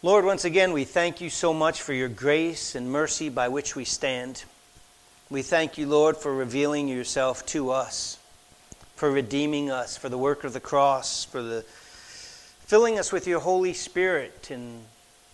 Lord, once again, we thank you so much for your grace and mercy by which we stand. We thank you, Lord, for revealing yourself to us, for redeeming us, for the work of the cross, for the filling us with your Holy Spirit and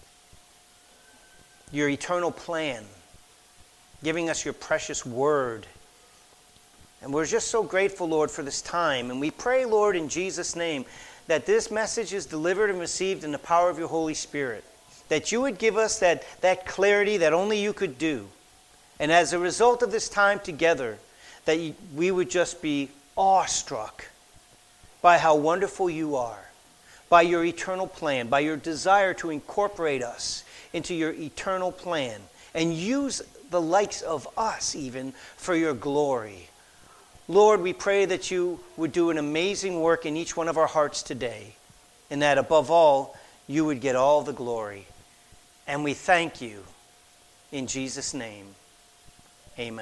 your eternal plan, giving us your precious word. And we're just so grateful, Lord, for this time. And we pray, Lord, in Jesus' name, that this message is delivered and received in the power of your Holy Spirit. That you would give us that clarity that only you could do. And as a result of this time together, that we would just be awestruck by how wonderful you are, by your eternal plan, by your desire to incorporate us into your eternal plan, and use the likes of us even for your glory. Lord, we pray that you would do an amazing work in each one of our hearts today, and that above all, you would get all the glory. And we thank you in Jesus' name. Amen.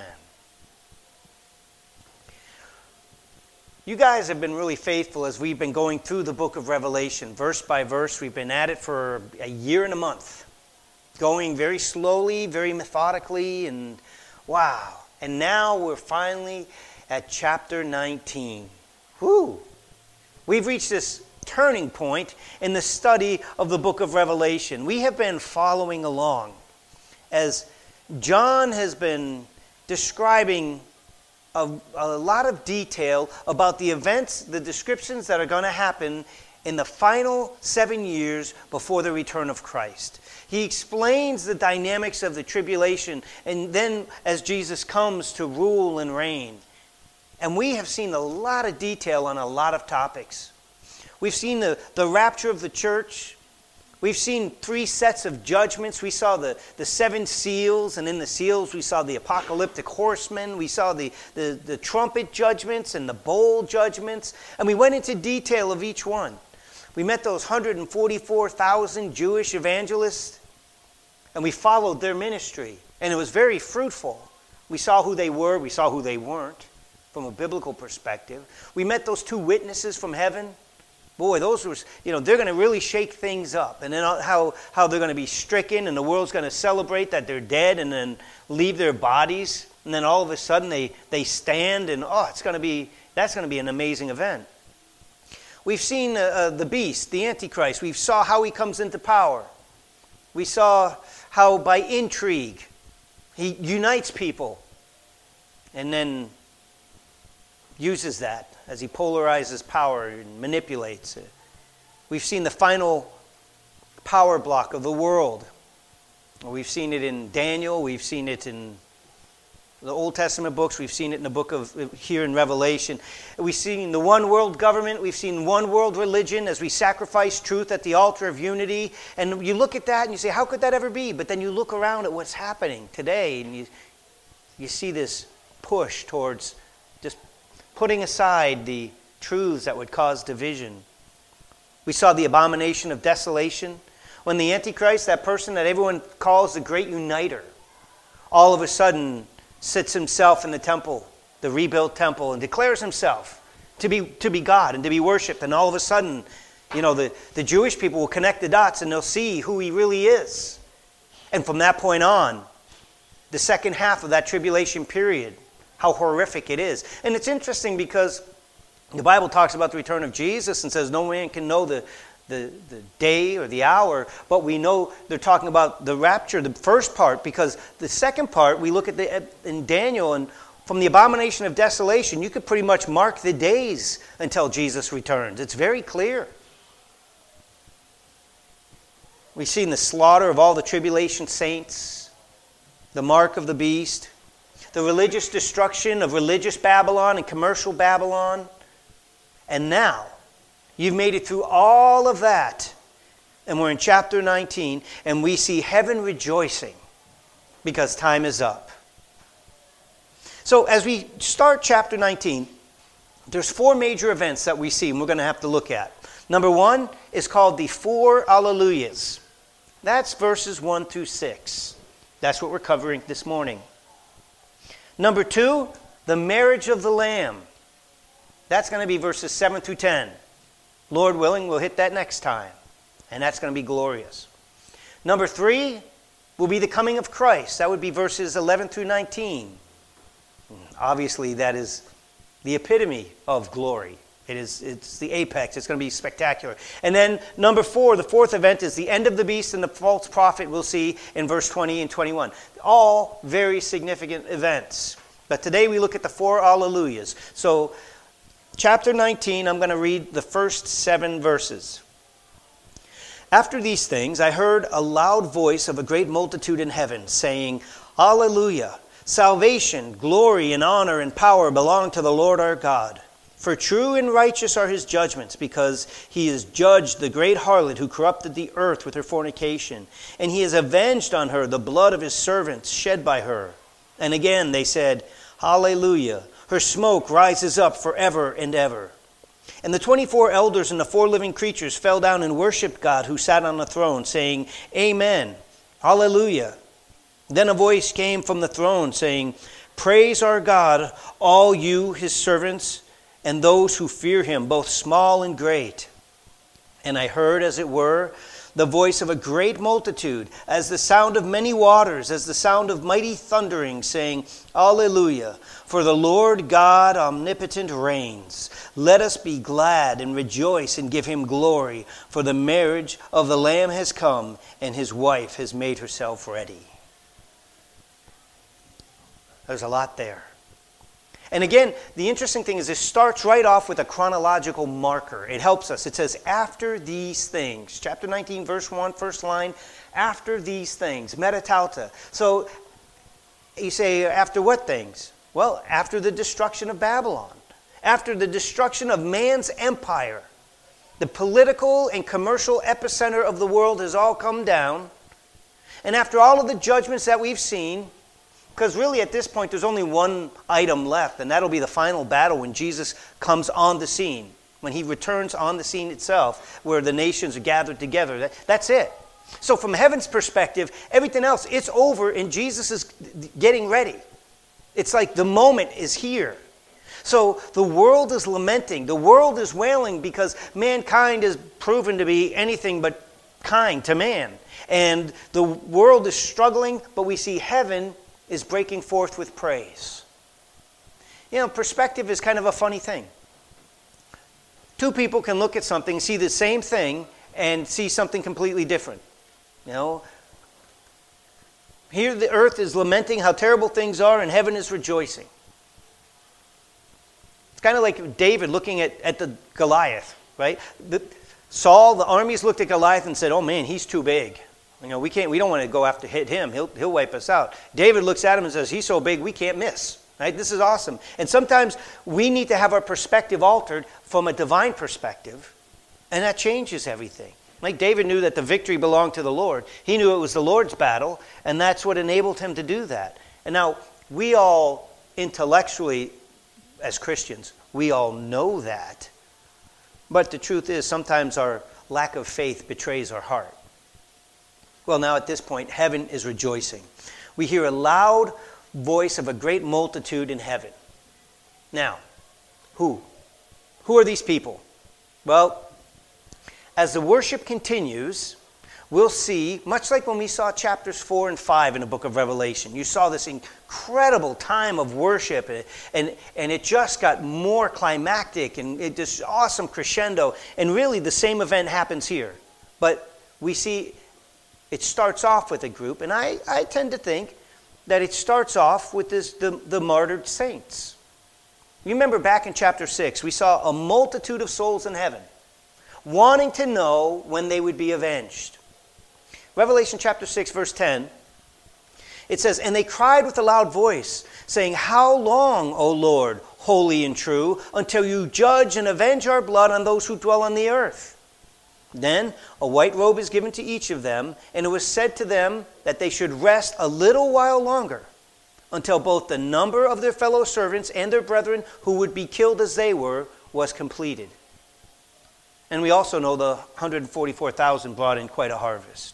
You guys have been really faithful as we've been going through the book of Revelation, verse by verse. We've been at it for a year and a month, going very slowly, very methodically, and wow. And now we're finally at chapter 19. Whew! We've reached this turning point in the study of the book of Revelation. We have been following along as John has been describing a lot of detail about the events, the descriptions that are going to happen in the final 7 years before the return of Christ. He explains the dynamics of the tribulation, and then as Jesus comes to rule and reign. And we have seen a lot of detail on a lot of topics. We've seen the rapture of the church. We've seen 3 sets of judgments. We saw the 7 seals, and in the seals we saw the apocalyptic horsemen. We saw the trumpet judgments and the bowl judgments. And we went into detail of each one. We met those 144,000 Jewish evangelists, and we followed their ministry. And it was very fruitful. We saw who they were. We saw who they weren't from a biblical perspective. We met those 2 witnesses from heaven. Boy, those were, they're going to really shake things up. And then how they're going to be stricken, and the world's going to celebrate that they're dead and then leave their bodies. And then all of a sudden they stand, and that's going to be an amazing event. We've seen the beast, the Antichrist. We saw how he comes into power. We saw how by intrigue he unites people and then uses that as he polarizes power and manipulates it. We've seen the final power block of the world. We've seen it in Daniel. We've seen it in the Old Testament books. We've seen it in the book of here in Revelation. We've seen the one world government. We've seen one world religion as we sacrifice truth at the altar of unity. And you look at that and you say, how could that ever be? But then you look around at what's happening today and you see this push towards just putting aside the truths that would cause division. We saw the abomination of desolation. When the Antichrist, that person that everyone calls the great uniter, all of a sudden sits himself in the temple, the rebuilt temple, and declares himself to be God and to be worshipped. And all of a sudden, the Jewish people will connect the dots and they'll see who he really is. And from that point on, the second half of that tribulation period, how horrific it is. And it's interesting because the Bible talks about the return of Jesus and says no man can know the day or the hour, but we know they're talking about the rapture, the first part, because the second part, we look at in Daniel, and from the abomination of desolation, you could pretty much mark the days until Jesus returns. It's very clear. We've seen the slaughter of all the tribulation saints, the mark of the beast, the religious destruction of religious Babylon and commercial Babylon. And now, you've made it through all of that. And we're in chapter 19, and we see heaven rejoicing because time is up. So as we start chapter 19, there's 4 major events that we see and we're going to have to look at. Number 1 is called the 4 Alleluias. That's verses 1 through 6. That's what we're covering this morning. Number 2, the marriage of the Lamb. That's going to be verses 7 through 10. Lord willing, we'll hit that next time. And that's going to be glorious. Number 3 will be the coming of Christ. That would be verses 11 through 19. Obviously, that is the epitome of glory. It's the apex. It's going to be spectacular. And then number 4, the fourth event, is the end of the beast and the false prophet we'll see in verse 20 and 21. All very significant events. But today we look at the 4 Alleluias. So chapter 19, I'm going to read the first 7 verses. After these things, I heard a loud voice of a great multitude in heaven, saying, Alleluia! Salvation, glory, and honor, and power belong to the Lord our God. For true and righteous are his judgments, because he has judged the great harlot who corrupted the earth with her fornication. And he has avenged on her the blood of his servants shed by her. And again they said, Hallelujah! Her smoke rises up forever and ever. And the 24 elders and the 4 living creatures fell down and worshipped God who sat on the throne, saying, Amen, Hallelujah. Then a voice came from the throne, saying, Praise our God, all you his servants, and those who fear him, both small and great. And I heard, as it were, the voice of a great multitude, as the sound of many waters, as the sound of mighty thundering, saying, Alleluia! For the Lord God omnipotent reigns. Let us be glad and rejoice and give him glory, for the marriage of the Lamb has come, and his wife has made herself ready. There's a lot there. And again, the interesting thing is this starts right off with a chronological marker. It helps us. It says, after these things. Chapter 19, verse 1, first line. After these things. Metatauta. So you say, after what things? Well, after the destruction of Babylon. After the destruction of man's empire. The political and commercial epicenter of the world has all come down. And after all of the judgments that we've seen, because really at this point there's only one item left, and that'll be the final battle when Jesus comes on the scene. When he returns on the scene itself, where the nations are gathered together. That's it. So from heaven's perspective, everything else, it's over and Jesus is getting ready. It's like the moment is here. So the world is lamenting. The world is wailing because mankind is proven to be anything but kind to man. And the world is struggling, but we see heaven is breaking forth with praise. You know, perspective is kind of a funny thing. 2 people can look at something, see the same thing, and see something completely different. You know, here the earth is lamenting how terrible things are, and heaven is rejoicing. It's kind of like David looking at the Goliath, right? Saul, the armies looked at Goliath and said, "Oh man, he's too big. You know, we don't want to go after hit him. He'll wipe us out." David looks at him and says, "He's so big we can't miss." Right? This is awesome. And sometimes we need to have our perspective altered from a divine perspective, and that changes everything. Like David knew that the victory belonged to the Lord. He knew it was the Lord's battle, and that's what enabled him to do that. And now, we all intellectually, as Christians, we all know that. But the truth is, sometimes our lack of faith betrays our heart. Well, now at this point, heaven is rejoicing. We hear a loud voice of a great multitude in heaven. Now, who? Who are these people? Well, as the worship continues, we'll see, much like when we saw chapters 4 and 5 in the book of Revelation, you saw this incredible time of worship, and it just got more climactic, and this awesome crescendo, and really the same event happens here. But we see it starts off with a group, and I tend to think that it starts off with the martyred saints. You remember back in chapter 6, we saw a multitude of souls in heaven, wanting to know when they would be avenged. Revelation chapter 6, verse 10, it says, "And they cried with a loud voice, saying, How long, O Lord, holy and true, until you judge and avenge our blood on those who dwell on the earth? Then a white robe is given to each of them, and it was said to them that they should rest a little while longer, until both the number of their fellow servants and their brethren who would be killed as they were was completed." And we also know the 144,000 brought in quite a harvest.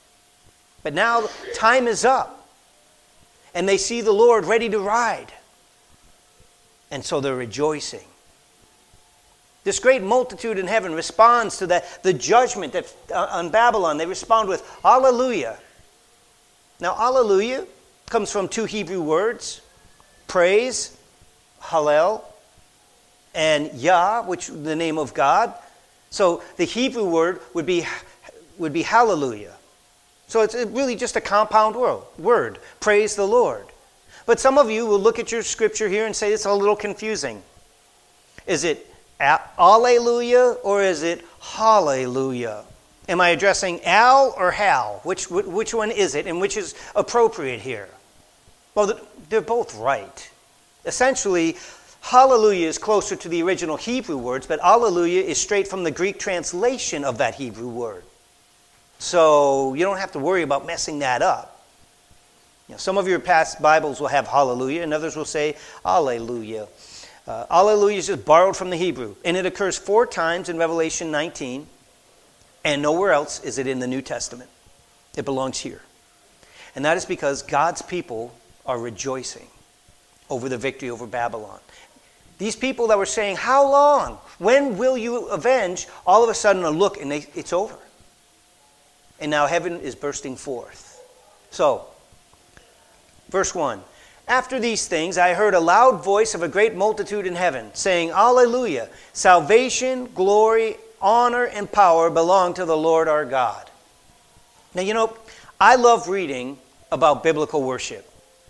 But now time is up, and they see the Lord ready to ride. And so they're rejoicing. This great multitude in heaven responds to the judgment that, on Babylon. They respond with Hallelujah. Now, Hallelujah comes from two Hebrew words, praise, Hallel, and Yah, which is the name of God. So the Hebrew word would be Hallelujah. So it's really just a compound word, praise the Lord. But some of you will look at your scripture here and say it's a little confusing. Is it Alleluia or is it Hallelujah? Am I addressing Al or Hal? Which one is it and which is appropriate here? Well, they're both right. Essentially, Hallelujah is closer to the original Hebrew words, but Alleluia is straight from the Greek translation of that Hebrew word. So you don't have to worry about messing that up. Some of your past Bibles will have Hallelujah, and others will say Alleluia. Alleluia is just borrowed from the Hebrew, and it occurs 4 times in Revelation 19, and nowhere else is it in the New Testament. It belongs here. And that is because God's people are rejoicing over the victory over Babylon. These people that were saying, how long? When will you avenge? All of a sudden a look and it's over. And now heaven is bursting forth. So, verse 1. After these things I heard a loud voice of a great multitude in heaven, saying, Alleluia! Salvation, glory, honor, and power belong to the Lord our God. Now, I love reading about biblical worship.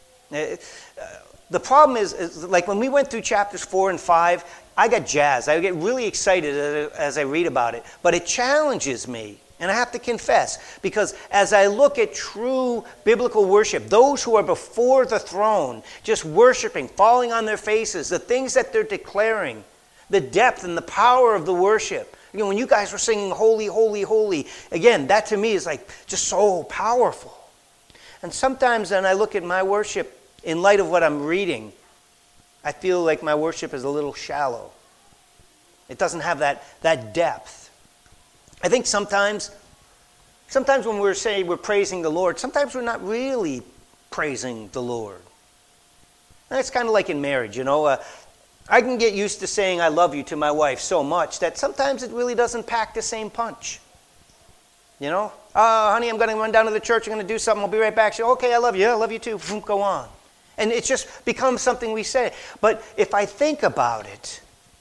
The problem is like when we went through chapters 4 and 5, I got jazzed. I get really excited as I read about it. But it challenges me. And I have to confess, because as I look at true biblical worship, those who are before the throne, just worshiping, falling on their faces, the things that they're declaring, the depth and the power of the worship. When you guys were singing holy, holy, holy, again, that to me is like just so powerful. And sometimes when I look at my worship in light of what I'm reading, I feel like my worship is a little shallow. It doesn't have that depth. I think sometimes when we're saying we're praising the Lord, sometimes we're not really praising the Lord. And it's kind of like in marriage, I can get used to saying I love you to my wife so much that sometimes it really doesn't pack the same punch. Oh, honey, I'm going to run down to the church. I'm going to do something. I'll be right back. She, okay, I love you. I love you too. Go on. And it just becomes something we say. But if I think about it,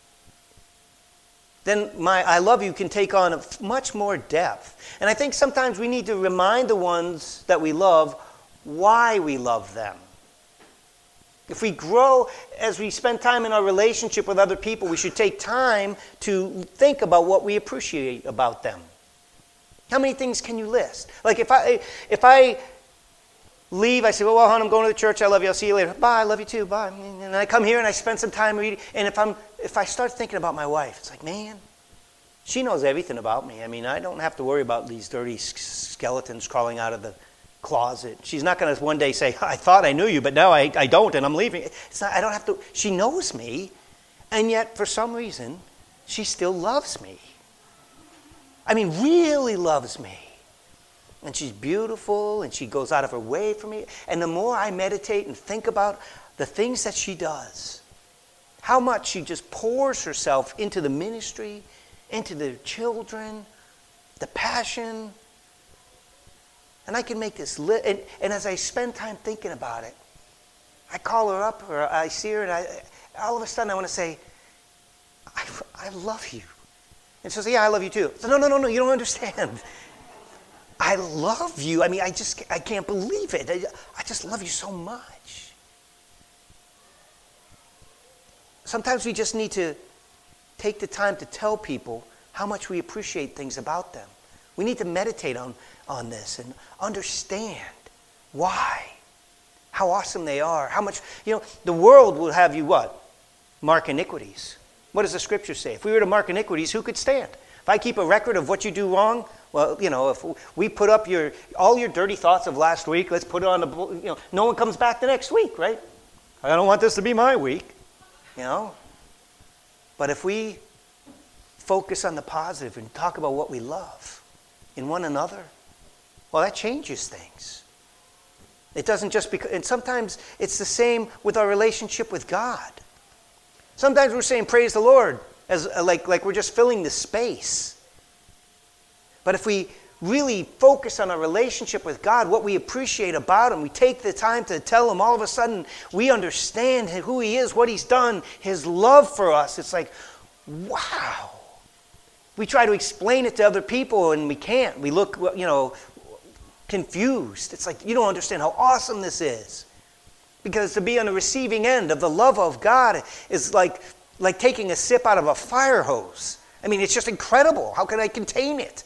then my I love you can take on much more depth. And I think sometimes we need to remind the ones that we love why we love them. If we grow as we spend time in our relationship with other people, we should take time to think about what we appreciate about them. How many things can you list? Like if I leave, I say, well, hon, I'm going to the church. I love you. I'll see you later. Bye. I love you too. Bye. And I come here and I spend some time reading. And if I start thinking about my wife, it's like, man, she knows everything about me. I mean, I don't have to worry about these dirty skeletons crawling out of the closet. She's not going to one day say, I thought I knew you, but now I don't, and I'm leaving. I don't have to. She knows me, and yet for some reason, she still loves me. I mean, really loves me. And she's beautiful, and she goes out of her way for me. And the more I meditate and think about the things that she does, how much she just pours herself into the ministry, into the children, the passion. And I can make this and as I spend time thinking about it, I call her up or I see her and all of a sudden I want to say, I love you. And she says, yeah, I love you too. I said, no, you don't understand. I love you. I mean, I can't believe it. I just love you so much. Sometimes we just need to take the time to tell people how much we appreciate things about them. We need to meditate on this and understand why, how awesome they are, how much, the world will have you what? Mark iniquities. What does the scripture say? If we were to mark iniquities, who could stand? If I keep a record of what you do wrong, well, if we put up all your dirty thoughts of last week, let's put it on no one comes back the next week, right? I don't want this to be my week, But if we focus on the positive and talk about what we love in one another, well, that changes things. It doesn't just and sometimes it's the same with our relationship with God. Sometimes we're saying praise the Lord as like we're just filling the space. But if we really focus on our relationship with God, what we appreciate about Him, we take the time to tell Him, all of a sudden we understand who He is, what He's done, His love for us. It's like, wow. We try to explain it to other people and we can't. We look, confused. It's like, you don't understand how awesome this is. Because to be on the receiving end of the love of God is like taking a sip out of a fire hose. I mean, it's just incredible. How can I contain it?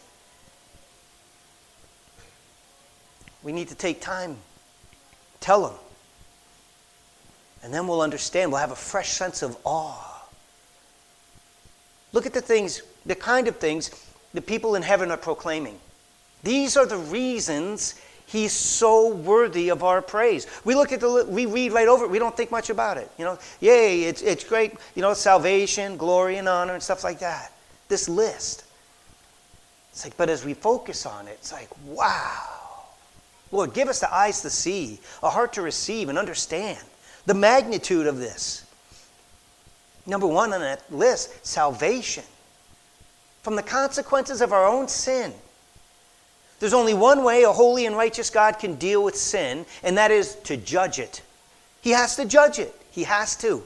We need to take time, tell Him. And then we'll understand. We'll have a fresh sense of awe. Look at the kind of things the people in heaven are proclaiming. These are the reasons He's so worthy of our praise. We read right over it. We don't think much about it. Yay, it's great. Salvation, glory, and honor, and stuff like that. This list. It's like, but as we focus on it, it's like, wow. Lord, give us the eyes to see, a heart to receive and understand the magnitude of this. Number one on that list, salvation. From the consequences of our own sin. There's only one way a holy and righteous God can deal with sin, and that is to judge it. He has to judge it. He has to.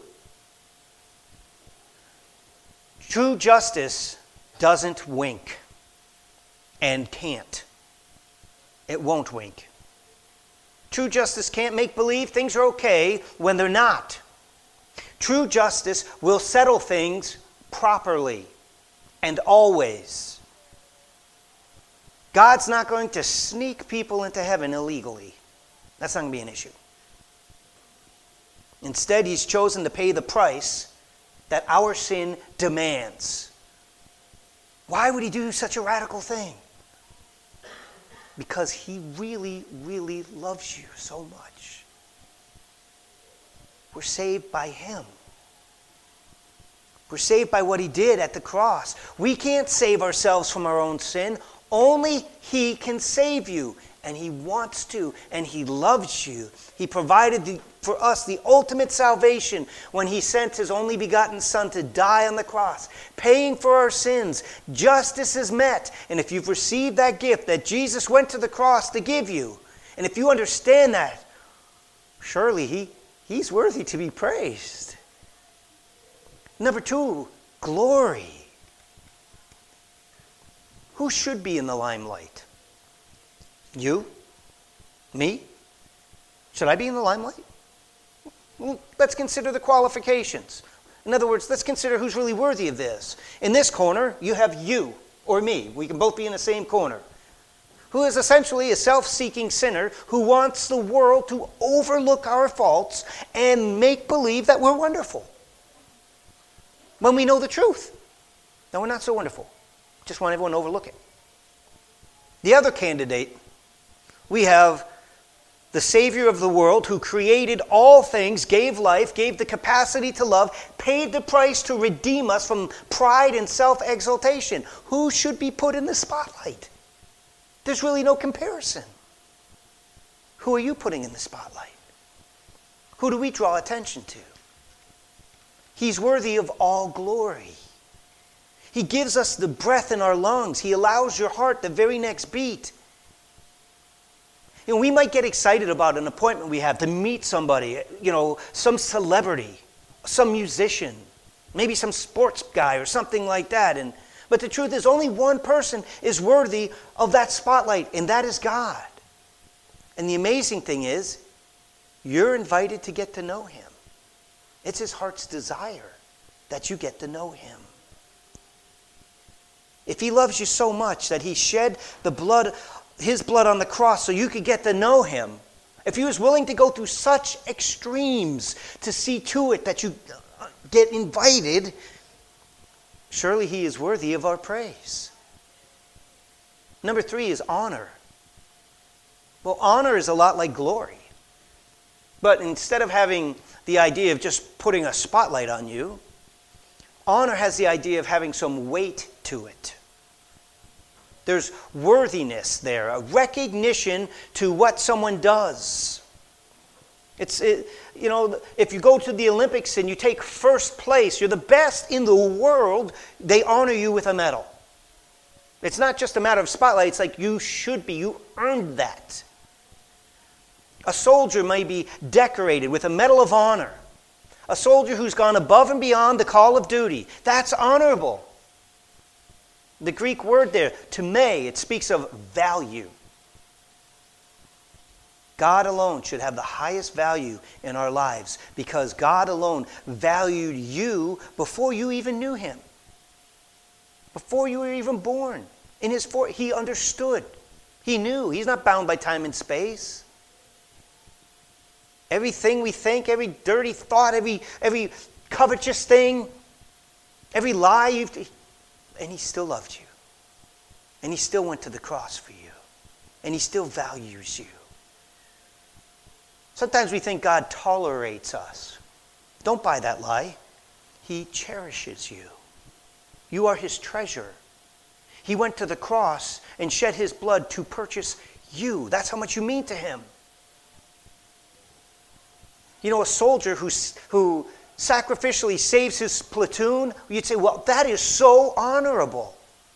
True justice doesn't wink and can't. It won't wink. True justice can't make believe things are okay when they're not. True justice will settle things properly and always. God's not going to sneak people into heaven illegally. That's not going to be an issue. Instead, He's chosen to pay the price that our sin demands. Why would He do such a radical thing? Because He really, really loves you so much. We're saved by Him. We're saved by what He did at the cross. We can't save ourselves from our own sin. Only He can save you. And He wants to. And He loves you. He provided for us the ultimate salvation when He sent His only begotten Son to die on the cross, paying for our sins. Justice is met. And if you've received that gift that Jesus went to the cross to give you, and if you understand that, surely He's worthy to be praised. Number two, glory. Who should be in the limelight? You? Me? Should I be in the limelight? Well, let's consider the qualifications. In other words, let's consider who's really worthy of this. In this corner, you have you or me. We can both be in the same corner. Who is essentially a self-seeking sinner who wants the world to overlook our faults and make believe that we're wonderful. When we know the truth. No, we're not so wonderful. Just want everyone to overlook it. The other candidate, we have the Savior of the world who created all things, gave life, gave the capacity to love, paid the price to redeem us from pride and self-exaltation. Who should be put in the spotlight? There's really no comparison. Who are you putting in the spotlight? Who do we draw attention to? He's worthy of all glory. He gives us the breath in our lungs. He allows your heart the very next beat. We might get excited about an appointment we have to meet somebody, some celebrity, some musician, maybe some sports guy or something like that. But the truth is, only one person is worthy of that spotlight, and that is God. And the amazing thing is, you're invited to get to know Him. It's His heart's desire that you get to know Him. If He loves you so much that He shed His blood on the cross so you could get to know Him, if He was willing to go through such extremes to see to it that you get invited, surely He is worthy of our praise. Number 3 is honor. Well, honor is a lot like glory. But instead of having the idea of just putting a spotlight on you, honor has the idea of having some weight to it. There's worthiness there, a recognition to what someone does. If you go to the Olympics and you take first place, you're the best in the world, they honor you with a medal. It's not just a matter of spotlight. It's like you should be. You earned that. A soldier may be decorated with a Medal of Honor. A soldier who's gone above and beyond the call of duty. That's honorable. The Greek word there, time, it speaks of value. God alone should have the highest value in our lives because God alone valued you before you even knew Him. Before you were even born. He understood. He knew. He's not bound by time and space. Everything we think, every dirty thought, every covetous thing, every lie, and He still loved you. And He still went to the cross for you. And He still values you. Sometimes we think God tolerates us. Don't buy that lie. He cherishes you. You are His treasure. He went to the cross and shed His blood to purchase you. That's how much you mean to Him. A soldier who sacrificially saves his platoon, you'd say, well, that is so honorable.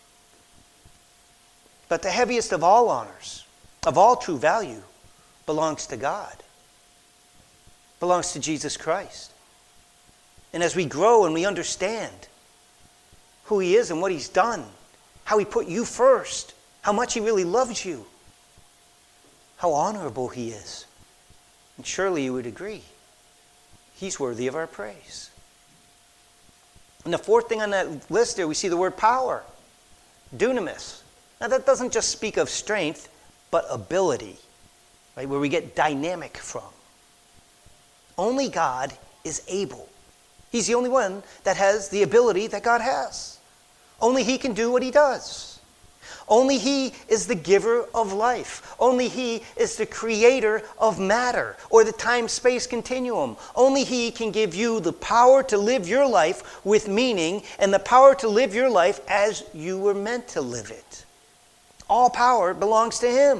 But the heaviest of all honors, of all true value, belongs to God. Belongs to Jesus Christ. And as we grow and we understand who He is and what He's done, how He put you first, how much He really loves you, how honorable He is. And surely you would agree, He's worthy of our praise. And the fourth thing on that list there, we see the word power, dunamis. Now that doesn't just speak of strength, but ability, right? Where we get dynamic from. Only God is able. He's the only one that has the ability that God has. Only He can do what He does. Only He is the giver of life. Only He is the creator of matter or the time-space continuum. Only He can give you the power to live your life with meaning and the power to live your life as you were meant to live it. All power belongs to Him.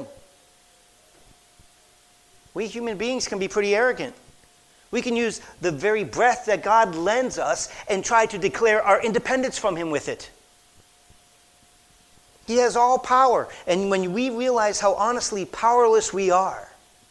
We human beings can be pretty arrogant. We can use the very breath that God lends us and try to declare our independence from Him with it. He has all power. And when we realize how honestly powerless we are,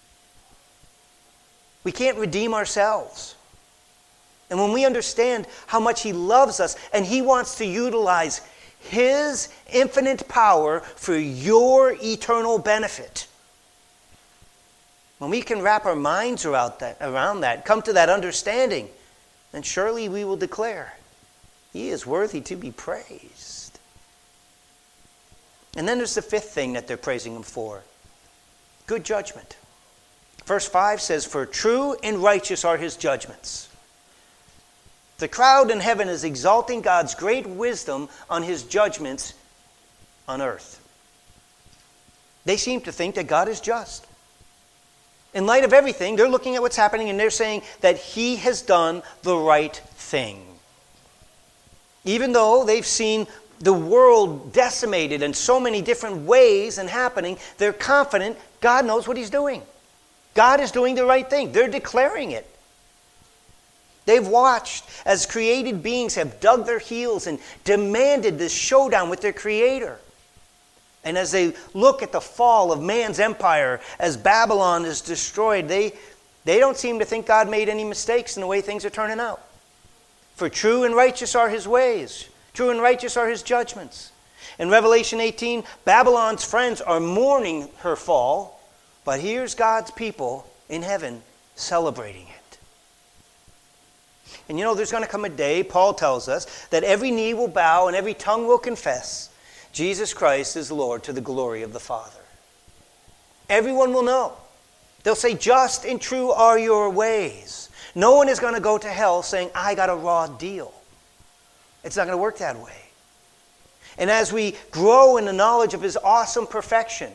we can't redeem ourselves. And when we understand how much He loves us and He wants to utilize His infinite power for your eternal benefit, when we can wrap our minds around that, come to that understanding, then surely we will declare, He is worthy to be praised. And then there's the fifth thing that they're praising Him for. Good judgment. Verse 5 says, for true and righteous are His judgments. The crowd in heaven is exalting God's great wisdom on His judgments on earth. They seem to think that God is just. In light of everything, they're looking at what's happening and they're saying that He has done the right thing. Even though they've seen the world decimated in so many different ways and happening, they're confident God knows what He's doing. God is doing the right thing. They're declaring it. They've watched as created beings have dug their heels and demanded this showdown with their Creator. And as they look at the fall of man's empire, as Babylon is destroyed, they don't seem to think God made any mistakes in the way things are turning out. For true and righteous are His ways. True and righteous are His judgments. In Revelation 18, Babylon's friends are mourning her fall, but here's God's people in heaven celebrating it. And there's going to come a day, Paul tells us, that every knee will bow and every tongue will confess Jesus Christ is Lord to the glory of the Father. Everyone will know. They'll say, just and true are your ways. No one is going to go to hell saying, I got a raw deal. It's not going to work that way. And as we grow in the knowledge of His awesome perfection,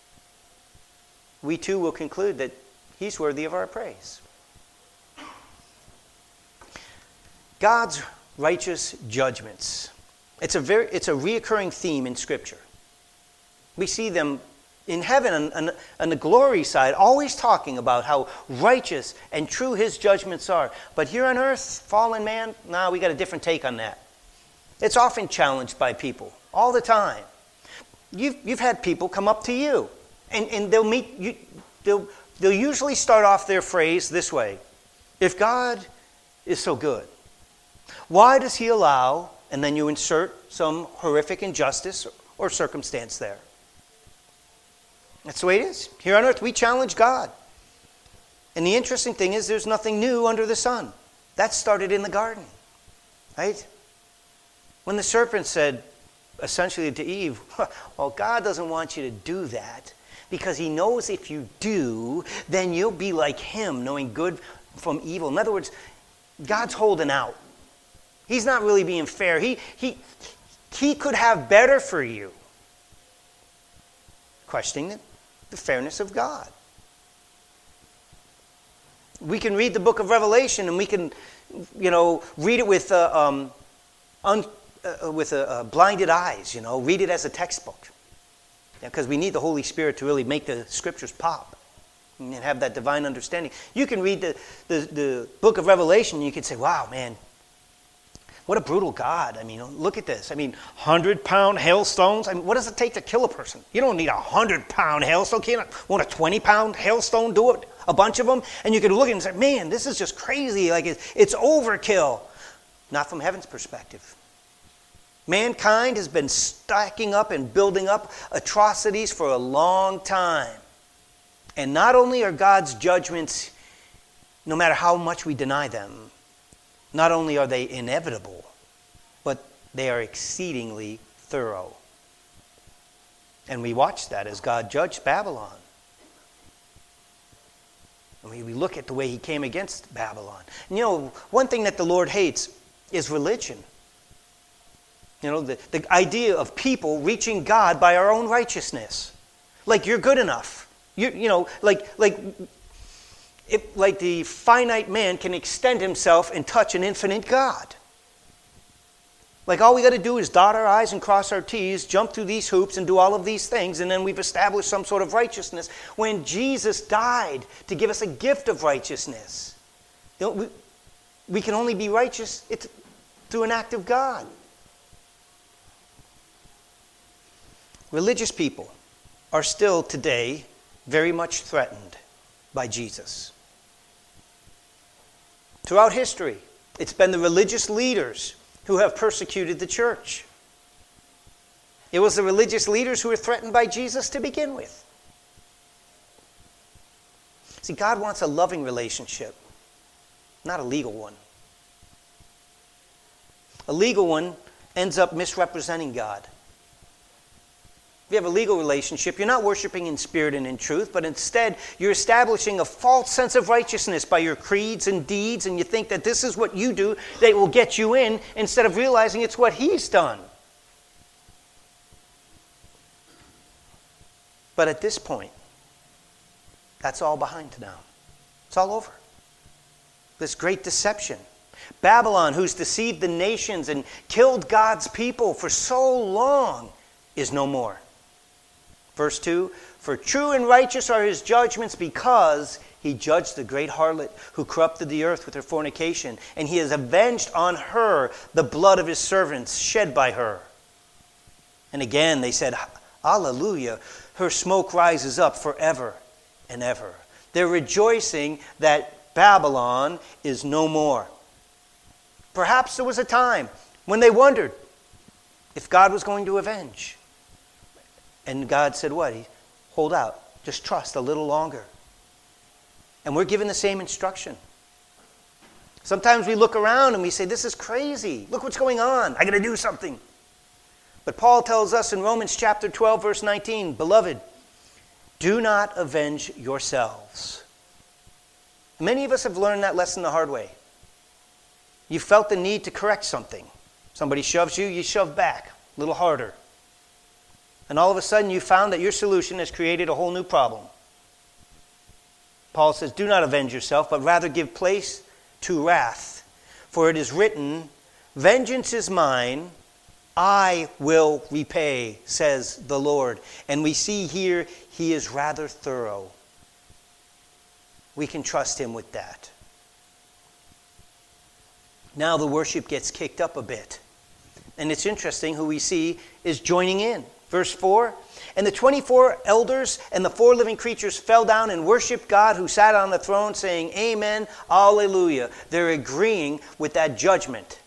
we too will conclude that He's worthy of our praise. God's righteous judgments. It's a reoccurring theme in Scripture. We see them in heaven on the glory side, always talking about how righteous and true his judgments are. But here on earth, fallen man, we got a different take on that. It's often challenged by people, all the time. You've had people come up to you, and they'll meet you. They'll usually start off their phrase this way: if God is so good, why does he allow, and then you insert some horrific injustice or circumstance there. That's the way it is. Here on earth, we challenge God. And the interesting thing is there's nothing new under the sun. That started in the garden, right? When the serpent said, essentially to Eve, well, God doesn't want you to do that because he knows if you do, then you'll be like him, knowing good from evil. In other words, God's holding out. He's not really being fair. He could have better for you. Questioning the fairness of God. We can read the book of Revelation and we can, read it with blinded eyes, read it as a textbook. Because we need the Holy Spirit to really make the scriptures pop and have that divine understanding. You can read the book of Revelation and you can say, wow, man, what a brutal God. I mean, look at this. I mean, 100-pound hailstones. I mean, what does it take to kill a person? You don't need a 100-pound hailstone. Won't a 20-pound hailstone do it? A bunch of them? And you could look at it and say, man, this is just crazy. Like, it's overkill. Not from heaven's perspective. Mankind has been stacking up and building up atrocities for a long time. And not only are God's judgments, no matter how much we deny them, not only are they inevitable, but they are exceedingly thorough. And we watch that as God judged Babylon. I mean, we look at the way he came against Babylon. And one thing that the Lord hates is religion. The idea of people reaching God by our own righteousness. Like you're good enough. Like the finite man can extend himself and touch an infinite God. Like all we got to do is dot our I's and cross our T's, jump through these hoops and do all of these things, and then we've established some sort of righteousness. When Jesus died to give us a gift of righteousness, we can only be righteous through an act of God. Religious people are still today very much threatened by Jesus. Throughout history, it's been the religious leaders who have persecuted the church. It was the religious leaders who were threatened by Jesus to begin with. See, God wants a loving relationship, not a legal one. A legal one ends up misrepresenting God. If you have a legal relationship, you're not worshiping in spirit and in truth, but instead you're establishing a false sense of righteousness by your creeds and deeds, and you think that this is what you do that will get you in, instead of realizing it's what he's done. But at this point, that's all behind now. It's all over. This great deception. Babylon, who's deceived the nations and killed God's people for so long, is no more. Verse 2, for true and righteous are his judgments because he judged the great harlot who corrupted the earth with her fornication, and he has avenged on her the blood of his servants shed by her. And again they said, Alleluia, her smoke rises up forever and ever. They're rejoicing that Babylon is no more. Perhaps there was a time when they wondered if God was going to avenge. And God said what? Hold out. Just trust a little longer. And we're given the same instruction. Sometimes we look around and we say, this is crazy. Look what's going on. I got to do something. But Paul tells us in Romans chapter 12, verse 19, Beloved, do not avenge yourselves. Many of us have learned that lesson the hard way. You felt the need to correct something. Somebody shoves you, you shove back a little harder. And all of a sudden you found that your solution has created a whole new problem. Paul says, do not avenge yourself, but rather give place to wrath. For it is written, vengeance is mine, I will repay, says the Lord. And we see here he is rather thorough. We can trust him with that. Now the worship gets kicked up a bit. And it's interesting who we see is joining in. Verse 4, and the 24 elders and the 4 living creatures fell down and worshiped God who sat on the throne, saying, Amen, Alleluia. They're agreeing with that judgment.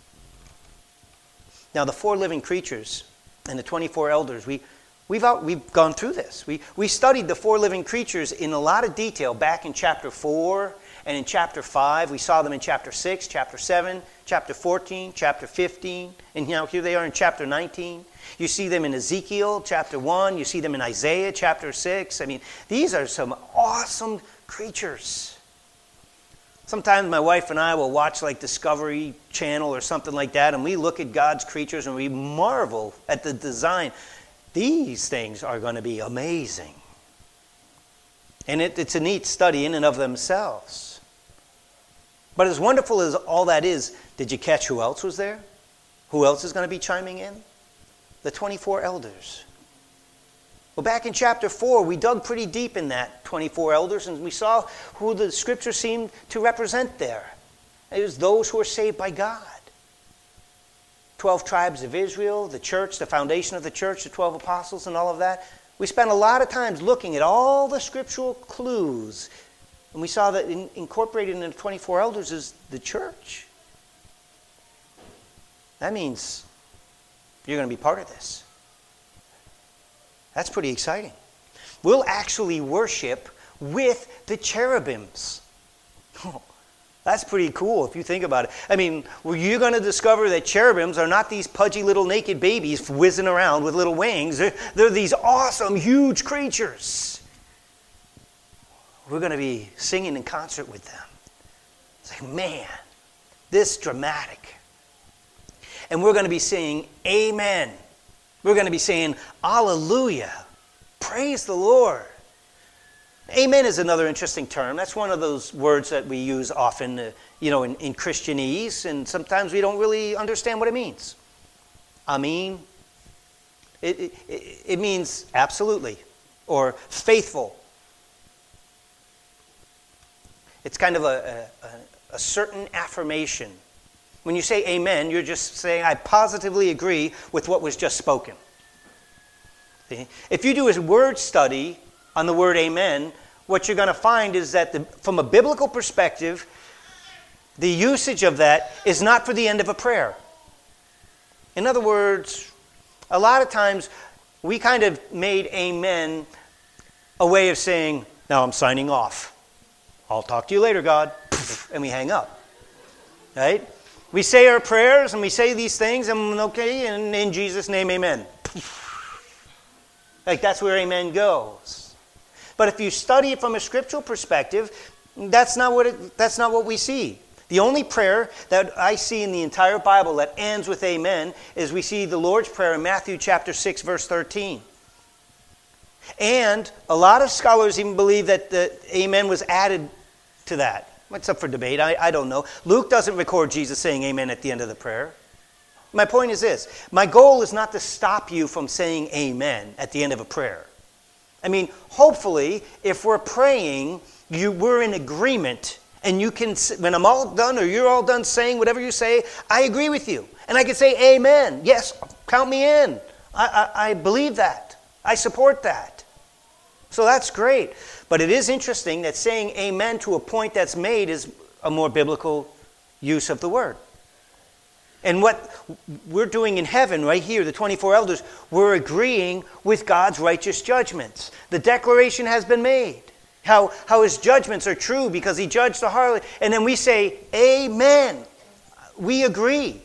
Now the 4 living creatures and the 24 elders, we've gone through this. We studied the 4 living creatures in a lot of detail back in chapter 4 and in chapter 5. We saw them in chapter 6, chapter 7, chapter 14, chapter 15. And here they are in chapter 19. You see them in Ezekiel chapter 1. You see them in Isaiah chapter 6. I mean, these are some awesome creatures. Sometimes my wife and I will watch like Discovery Channel or something like that, and we look at God's creatures and we marvel at the design. These things are going to be amazing. And it's a neat study in and of themselves. But as wonderful as all that is, did you catch who else was there? Who else is going to be chiming in? The 24 elders. Well, back in chapter 4, we dug pretty deep in that 24 elders, and we saw who the scripture seemed to represent there. It was those who were saved by God. 12 tribes of Israel, the church, the foundation of the church, the 12 apostles, and all of that. We spent a lot of times looking at all the scriptural clues, and we saw that incorporated in the 24 elders is the church. That means you're going to be part of this. That's pretty exciting. We'll actually worship with the cherubims. Oh, that's pretty cool if you think about it. I mean, you're going to discover that cherubims are not these pudgy little naked babies whizzing around with little wings. They're these awesome, huge creatures. We're going to be singing in concert with them. It's like, man, this dramatic. And we're going to be saying, Amen. We're going to be saying, Alleluia. Praise the Lord. Amen is another interesting term. That's one of those words that we use often, in Christianese, and sometimes we don't really understand what it means. Amen. It means absolutely, or faithful. It's kind of a certain affirmation. When you say amen, you're just saying, I positively agree with what was just spoken. See? If you do a word study on the word amen, what you're going to find is that from a biblical perspective, the usage of that is not for the end of a prayer. In other words, a lot of times we kind of made amen a way of saying, now I'm signing off. I'll talk to you later, God. And we hang up. Right? We say our prayers and we say these things and okay, and in Jesus' name, amen. Like that's where amen goes. But if you study it from a scriptural perspective, that's not what we see. The only prayer that I see in the entire Bible that ends with amen is we see the Lord's Prayer in Matthew chapter 6, verse 13. And a lot of scholars even believe that the amen was added to that. What's up for debate? I don't know. Luke doesn't record Jesus saying amen at the end of the prayer. My point is this. My goal is not to stop you from saying amen at the end of a prayer. I mean, hopefully, if we're praying, we're in agreement, and you can, when I'm all done or you're all done saying whatever you say, I agree with you. And I can say amen. Yes, count me in. I believe that. I support that. So that's great. But it is interesting that saying amen to a point that's made is a more biblical use of the word. And what we're doing in heaven right here, the 24 elders, we're agreeing with God's righteous judgments. The declaration has been made. How his judgments are true because he judged the harlot. And then we say, amen. We agree.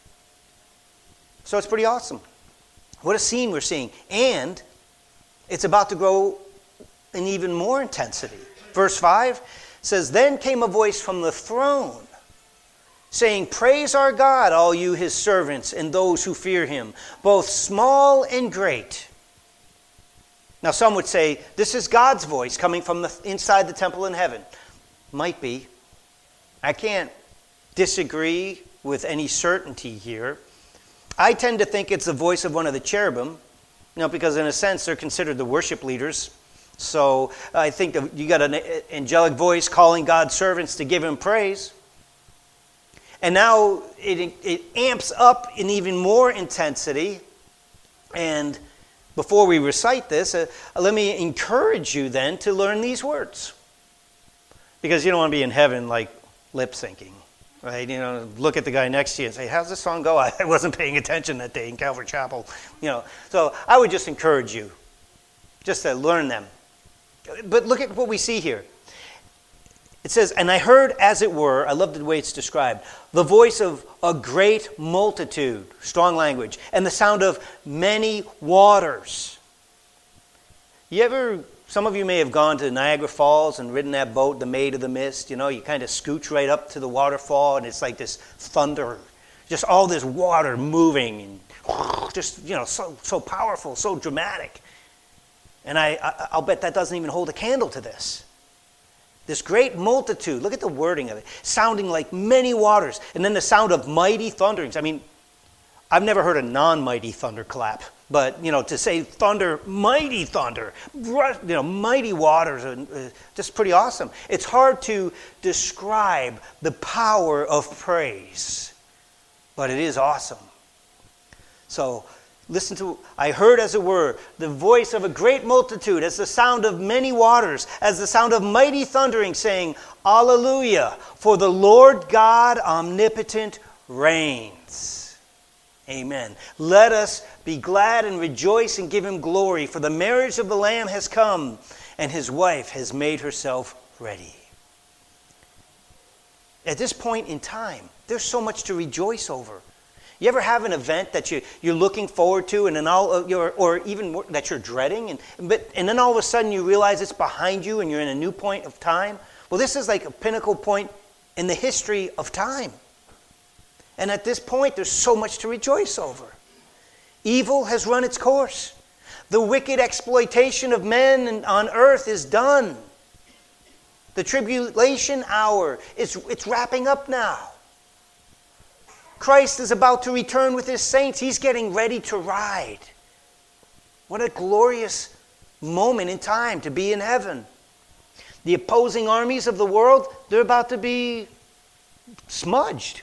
So it's pretty awesome. What a scene we're seeing. And it's about to grow in even more intensity. Verse 5 says, then came a voice from the throne saying, praise our God, all you his servants and those who fear him, both small and great. Now some would say, this is God's voice coming from inside the temple in heaven. Might be. I can't disagree with any certainty here. I tend to think it's the voice of one of the cherubim, because in a sense they're considered the worship leaders. So I think that you got an angelic voice calling God's servants to give him praise. And now it amps up in even more intensity. And before we recite this, let me encourage you then to learn these words. Because you don't want to be in heaven like lip syncing, right? Look at the guy next to you and say, how's this song go? I wasn't paying attention that day in Calvary Chapel. So I would just encourage you just to learn them. But look at what we see here. It says, and I heard, as it were, I love the way it's described, the voice of a great multitude, strong language, and the sound of many waters. Some of you may have gone to Niagara Falls and ridden that boat, the Maid of the Mist. You kind of scooch right up to the waterfall, and it's like this thunder, just all this water moving, and just, so powerful, so dramatic. And I'll bet that doesn't even hold a candle to this. This great multitude, look at the wording of it, sounding like many waters, and then the sound of mighty thunderings. I mean, I've never heard a non-mighty thunderclap, but, to say thunder, mighty thunder, mighty waters, just pretty awesome. It's hard to describe the power of praise, but it is awesome. So, listen to, I heard, as it were, the voice of a great multitude, as the sound of many waters, as the sound of mighty thundering, saying, Alleluia, for the Lord God omnipotent reigns. Amen. Let us be glad and rejoice and give him glory, for the marriage of the Lamb has come, and his wife has made herself ready. At this point in time, there's so much to rejoice over. You ever have an event that you're looking forward to, and then or even more, that you're dreading, and then all of a sudden you realize it's behind you, and you're in a new point of time? Well, this is like a pinnacle point in the history of time. And at this point, there's so much to rejoice over. Evil has run its course. The wicked exploitation of men on earth is done. The tribulation hour, it's wrapping up now. Christ is about to return with his saints. He's getting ready to ride. What a glorious moment in time to be in heaven. The opposing armies of the world, they're about to be smudged.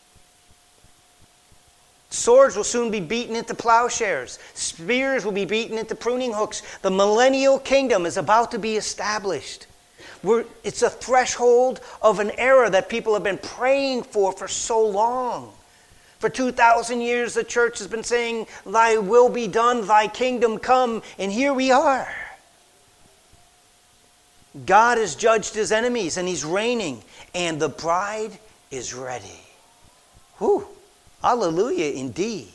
Swords will soon be beaten into plowshares. Spears will be beaten into pruning hooks. The millennial kingdom is about to be established. It's a threshold of an era that people have been praying for so long. For 2,000 years, the church has been saying, thy will be done, thy kingdom come, and here we are. God has judged his enemies, and he's reigning, and the bride is ready. Whew, hallelujah indeed.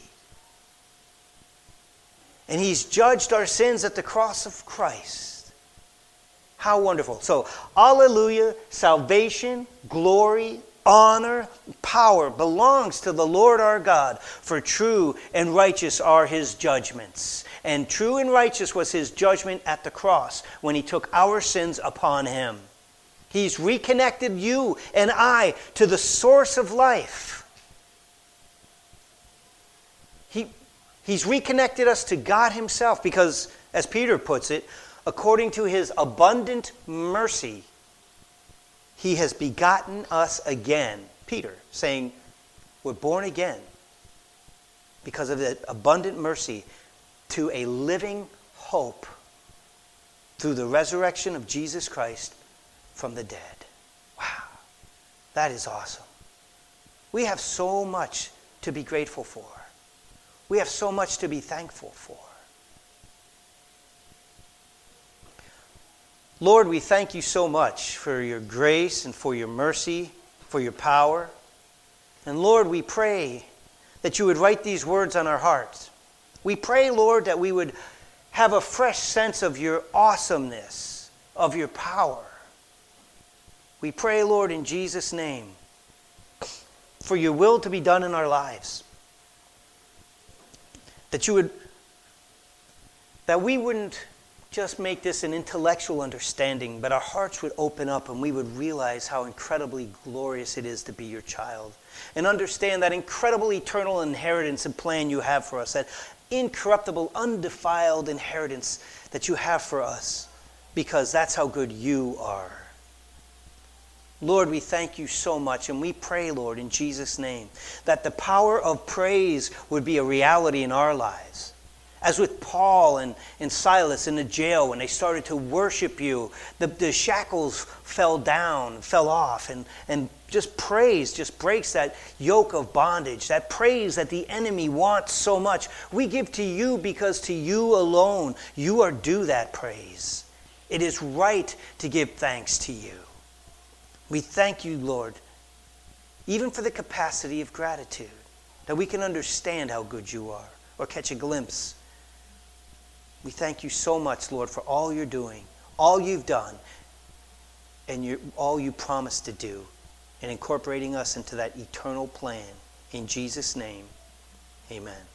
And he's judged our sins at the cross of Christ. How wonderful. So, hallelujah, salvation, glory, honor, power belongs to the Lord our God, for true and righteous are his judgments. And true and righteous was his judgment at the cross when he took our sins upon him. He's reconnected you and I to the source of life. He's reconnected us to God himself because, as Peter puts it, according to his abundant mercy, he has begotten us again. Peter saying, we're born again because of that abundant mercy to a living hope through the resurrection of Jesus Christ from the dead. Wow, that is awesome. We have so much to be grateful for. We have so much to be thankful for. Lord, we thank you so much for your grace and for your mercy, for your power. And Lord, we pray that you would write these words on our hearts. We pray, Lord, that we would have a fresh sense of your awesomeness, of your power. We pray, Lord, in Jesus' name, for your will to be done in our lives. That we wouldn't just make this an intellectual understanding, but our hearts would open up and we would realize how incredibly glorious it is to be your child. And understand that incredible eternal inheritance and plan you have for us, that incorruptible, undefiled inheritance that you have for us, because that's how good you are. Lord, we thank you so much, and we pray, Lord, in Jesus' name, that the power of praise would be a reality in our lives. As with Paul and Silas in the jail, when they started to worship you, the shackles fell off, and just praise just breaks that yoke of bondage, that praise that the enemy wants so much. We give to you because to you alone, you are due that praise. It is right to give thanks to you. We thank you, Lord, even for the capacity of gratitude, that we can understand how good you are or catch a glimpse. We thank you so much, Lord, for all you're doing, all you've done, and all you promised to do, and incorporating us into that eternal plan. In Jesus' name, amen.